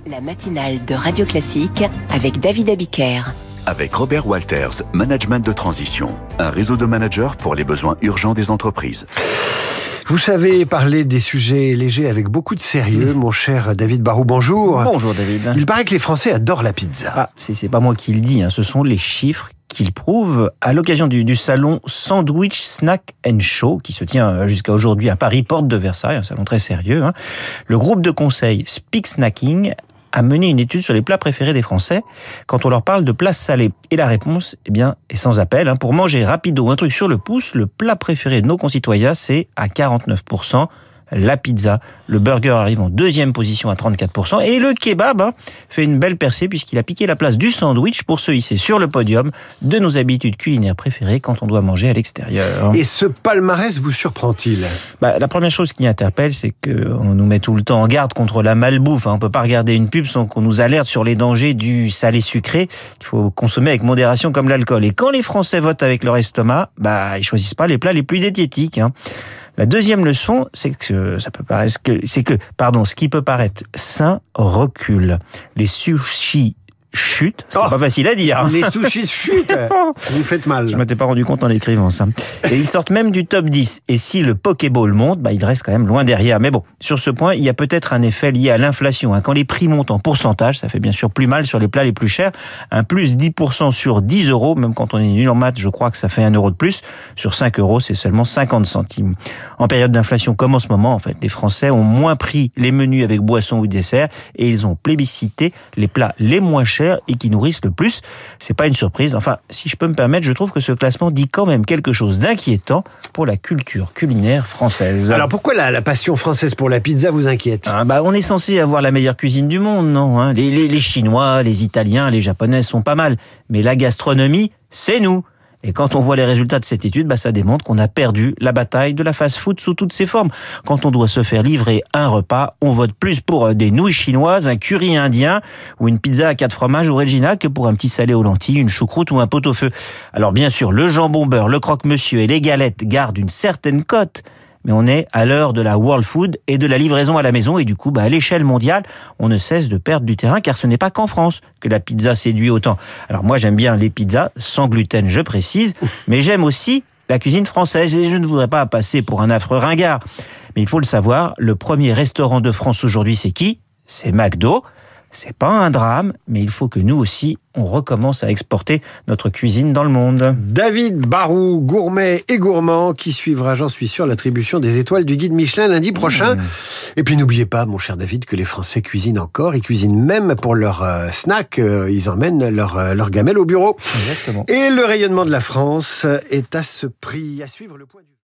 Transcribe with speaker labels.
Speaker 1: La matinale de Radio Classique avec David Abiker.
Speaker 2: Avec Robert Walters, Management de Transition, un réseau de managers pour les besoins urgents des entreprises.
Speaker 3: Vous savez parler des sujets légers avec beaucoup de sérieux, mon cher David Barou, bonjour.
Speaker 4: Bonjour David.
Speaker 3: Il paraît que les Français adorent la pizza.
Speaker 4: Ah, c'est pas moi qui le dis, ce sont les chiffres qu'il prouve à l'occasion du salon Sandwich Snack & Show qui se tient jusqu'à aujourd'hui à Paris, porte de Versailles, un salon très sérieux. Le groupe de conseil Speak Snacking a mené une étude sur les plats préférés des Français quand on leur parle de plats salés. Et la réponse, est sans appel. Pour manger rapido, un truc sur le pouce, le plat préféré de nos concitoyens, c'est à 49%. La pizza, le burger arrive en deuxième position à 34%, et le kebab fait une belle percée puisqu'il a piqué la place du sandwich pour se hisser sur le podium de nos habitudes culinaires préférées quand on doit manger à l'extérieur.
Speaker 3: Et ce palmarès vous surprend-il ?
Speaker 4: La première chose qui interpelle, c'est qu'on nous met tout le temps en garde contre la malbouffe. On peut pas regarder une pub sans qu'on nous alerte sur les dangers du salé sucré qu'il faut consommer avec modération comme l'alcool. Et quand les Français votent avec leur estomac, ils choisissent pas les plats les plus diététiques. La deuxième leçon, c'est que ce qui peut paraître sain recule. Les sushis chutent. C'est pas facile à dire.
Speaker 3: Les sushis chutent. Vous faites mal.
Speaker 4: Je m'étais pas rendu compte en écrivant ça. Et ils sortent même du top 10. Et si le Pokéball monte, il reste quand même loin derrière. Mais bon, sur ce point, il y a peut-être un effet lié à l'inflation. Quand les prix montent en pourcentage, ça fait bien sûr plus mal sur les plats les plus chers. Un plus 10% sur 10 euros, même quand on est nul en maths, je crois que ça fait 1 euro de plus. Sur 5 euros, c'est seulement 50 centimes. En période d'inflation comme en ce moment, les Français ont moins pris les menus avec boissons ou dessert et ils ont plébiscité les plats les moins chers et qui nourrissent le plus. C'est pas une surprise. Si je peux me permettre, je trouve que ce classement dit quand même quelque chose d'inquiétant pour la culture culinaire française.
Speaker 3: Alors pourquoi la passion française pour la pizza vous inquiète ?
Speaker 4: On est censé avoir la meilleure cuisine du monde, non ? Les Chinois, les Italiens, les Japonais sont pas mal. Mais la gastronomie, c'est nous. Et quand on voit les résultats de cette étude, ça démontre qu'on a perdu la bataille de la fast-food sous toutes ses formes. Quand on doit se faire livrer un repas, on vote plus pour des nouilles chinoises, un curry indien ou une pizza à 4 fromages ou Regina que pour un petit salé aux lentilles, une choucroute ou un pot-au-feu. Alors bien sûr, le jambon beurre, le croque-monsieur et les galettes gardent une certaine cote. Mais on est à l'heure de la world food et de la livraison à la maison. Et du coup, à l'échelle mondiale, on ne cesse de perdre du terrain car ce n'est pas qu'en France que la pizza séduit autant. Alors moi, j'aime bien les pizzas, sans gluten, je précise, mais j'aime aussi la cuisine française et je ne voudrais pas passer pour un affreux ringard. Mais il faut le savoir, le premier restaurant de France aujourd'hui, c'est qui ? C'est McDo. C'est pas un drame, mais il faut que nous aussi, on recommence à exporter notre cuisine dans le monde.
Speaker 3: David Barou, gourmet et gourmand, qui suivra, j'en suis sûr, l'attribution des étoiles du guide Michelin lundi prochain. Et puis n'oubliez pas, mon cher David, que les Français cuisinent encore. Ils cuisinent même pour leur snack. Ils emmènent leur gamelle au bureau.
Speaker 4: Exactement.
Speaker 3: Et le rayonnement de la France est à ce prix. À suivre le point du...